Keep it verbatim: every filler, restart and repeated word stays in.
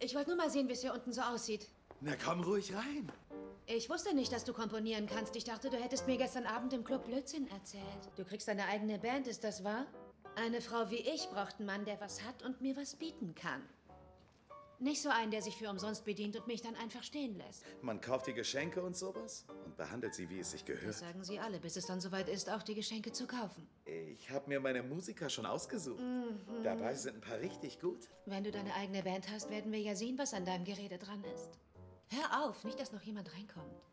Ich wollte nur mal sehen, wie es hier unten so aussieht. Na, komm ruhig rein. Ich wusste nicht, dass du komponieren kannst. Ich dachte, du hättest mir gestern Abend im Club Blödsinn erzählt. Du kriegst deine eigene Band, ist das wahr? Eine Frau wie ich braucht einen Mann, der was hat und mir was bieten kann. Nicht so einen, der sich für umsonst bedient und mich dann einfach stehen lässt. Man kauft die Geschenke und sowas und behandelt sie, wie es sich gehört. Das sagen sie alle, bis es dann soweit ist, auch die Geschenke zu kaufen. Ich habe mir meine Musiker schon ausgesucht. Mhm. Dabei sind ein paar richtig gut. Wenn du deine eigene Band hast, werden wir ja sehen, was an deinem Gerede dran ist. Hör auf, nicht, dass noch jemand reinkommt.